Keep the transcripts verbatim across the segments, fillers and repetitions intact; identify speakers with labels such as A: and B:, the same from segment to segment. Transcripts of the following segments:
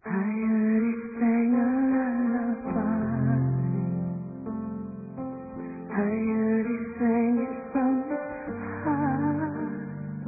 A: I heard he sang a lullaby. I heard he sang it from his heart.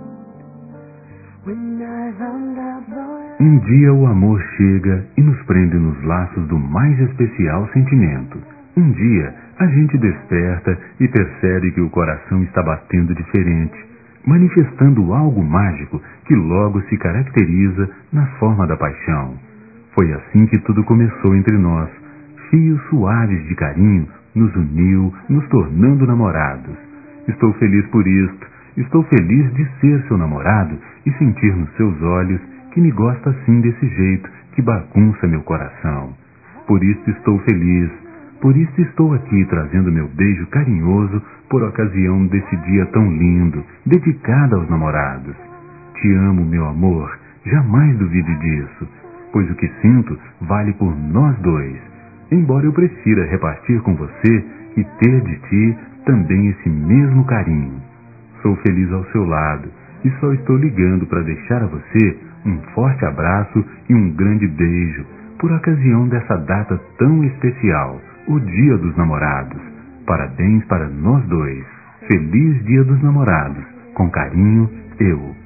A: When I found out, boy,
B: Um dia o amor chega e nos prende nos laços do mais especial sentimento. Um dia a gente desperta e percebe que o coração está batendo diferente, manifestando algo mágico que logo se caracteriza na forma da paixão. Foi assim que tudo começou entre nós. Fios suaves de carinho nos uniu, nos tornando namorados. Estou feliz por isto. Estou feliz de ser seu namorado e sentir nos seus olhos que me gosta assim desse jeito que bagunça meu coração. Por isso estou feliz. Por isso estou aqui trazendo meu beijo carinhoso por ocasião desse dia tão lindo, dedicado aos namorados. Te amo, meu amor. Jamais duvide disso, pois o que sinto vale por nós dois. Embora eu prefira repartir com você e ter de ti também esse mesmo carinho. Sou feliz ao seu lado e só estou ligando para deixar a você um forte abraço e um grande beijo por ocasião dessa data tão especial, o Dia dos Namorados. Parabéns para nós dois. Feliz Dia dos Namorados. Com carinho, eu.